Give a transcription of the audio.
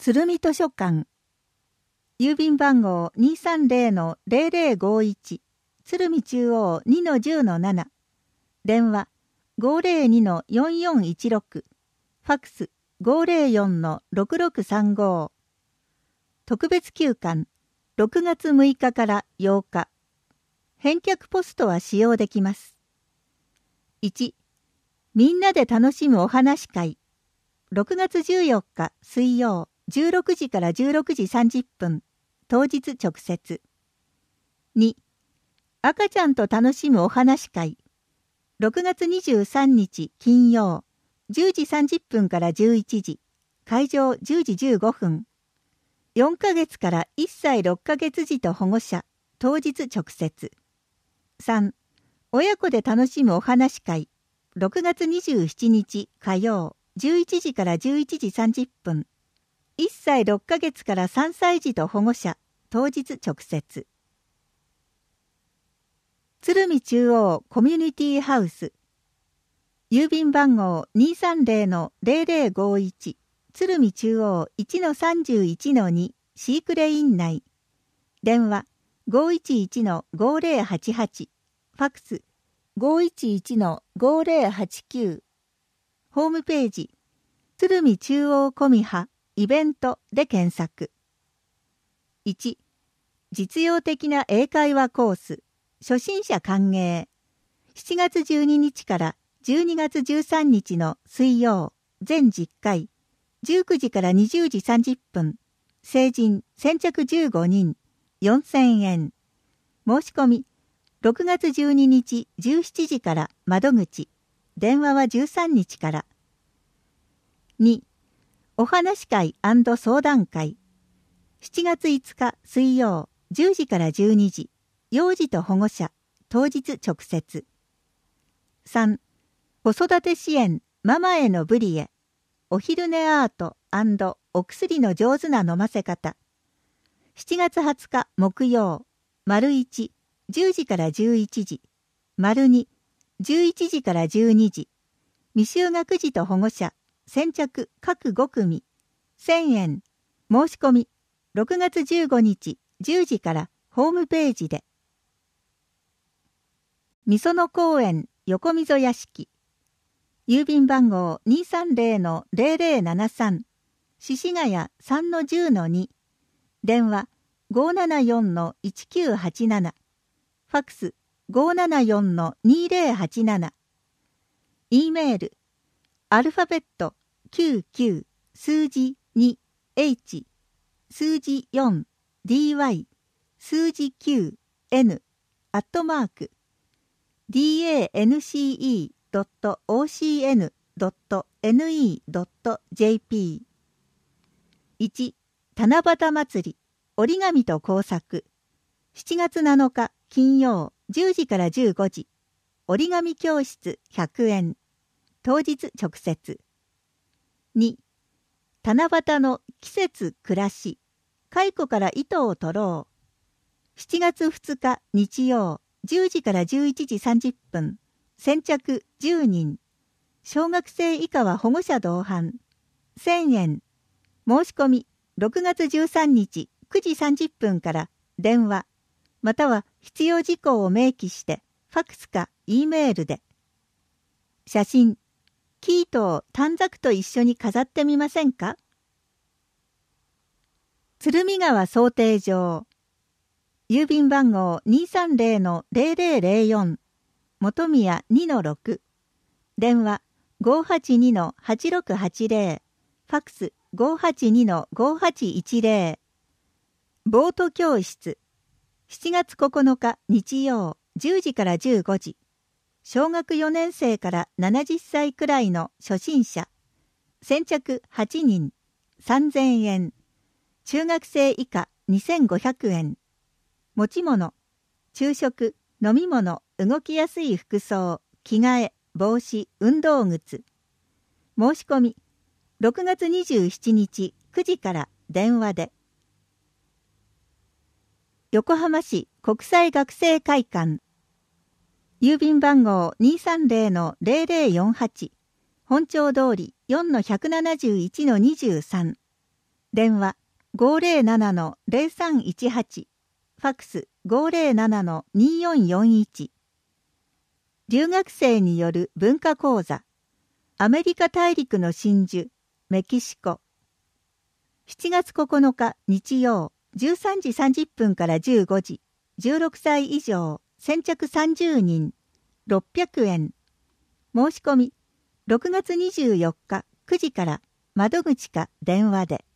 鶴見図書館、郵便番号 230-0051、鶴見中央 2-10-7、電話 502-4416、ファックス 504-6635。特別休館、6月6日から8日。返却ポストは使用できます。1、みんなで楽しむお話会。6月14日水曜16時から16時30分。当日直接。2、赤ちゃんと楽しむお話会。6月23日金曜10時30分から11時。会場10時15分。4ヶ月から1歳6ヶ月児と保護者。当日直接。3、親子で楽しむお話会。6月27日火曜11時から11時30分。1歳6ヶ月から3歳児と保護者。当日直接。鶴見中央コミュニティハウス。郵便番号 230-0051。鶴見中央 1-31-2 シークレイン内。電話 511-5088。ファックス 511-5089。ホームページ鶴見中央コミハイベントで検索。1、実用的な英会話コース初心者歓迎。7月12日から12月13日の水曜全10回19時から20時30分。成人先着15人4000円。申し込み6月12日17時から窓口。電話は13日から。2、お話会&相談会。7月5日水曜10時から12時。幼児と保護者。当日直接。3、子育て支援ママへのブリエ。お昼寝アート&お薬の上手な飲ませ方。7月20日木曜丸1、10時から11時。丸2、11時から12時。未就学児と保護者。先着各5組。1000円。申し込み。6月15日10時からホームページで。みその公園横溝屋敷。郵便番号 230-0073。獅子ヶ谷 3-10-2。電話 574-1987。ファックス 574-2087。E メールアルファベット99数字 2H 数字 4dy 数字 9n @dance.ocn.ne.jp。 1、七夕祭り折り紙と工作。7月7日金曜10時から15時。折り紙教室100円。当日直接。2、七夕の季節暮らし。蚕から糸を取ろう。7月2日日曜10時から11時30分。先着10人。小学生以下は保護者同伴。1000円。申し込み6月13日9時30分から電話、または必要事項を明記してファックスか E メールで。写真、生糸を短冊と一緒に飾ってみませんか？鶴見川漕艇場。郵便番号 230-0004 本宮 2-6。電話 582-8680。ファックス 582-5810。ボート教室。7月9日日曜10時から15時。小学4年生から70歳くらいの初心者。先着8人3000円。中学生以下2500円。持ち物、昼食、飲み物、動きやすい服装、着替え、帽子、運動靴。申し込み6月27日9時から電話で。横浜市国際学生会館。郵便番号 230-0048。本町通り 4-171-23。 電話 507-0318、ファックス 507-2441。留学生による文化講座、アメリカ大陸の真珠、メキシコ。7月9日日曜、13時30分から15時、16歳以上、先着30人、600円。申し込み、6月24日9時から窓口か電話で。